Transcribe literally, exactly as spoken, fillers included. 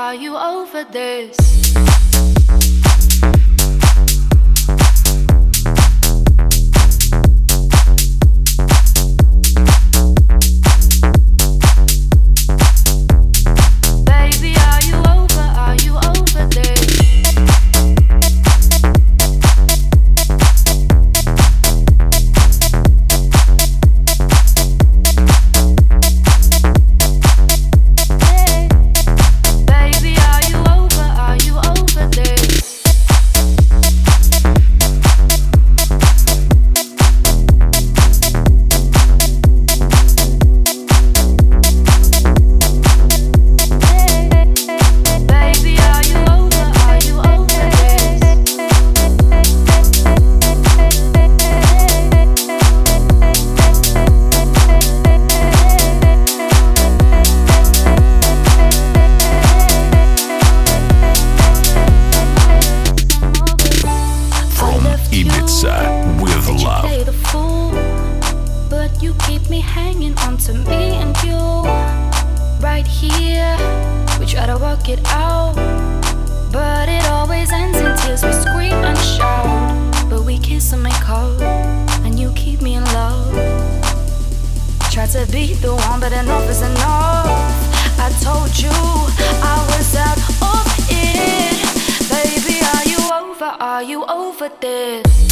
are you over this? Baby, are you over, are you over this? You keep me hanging on to me and you. Right here, we try to work it out, but it always ends in tears. We scream and shout, but we kiss and make up, and you keep me in love. Try to be the one, but enough is enough. I told you I was out of it. Baby, are you over? Are you over this?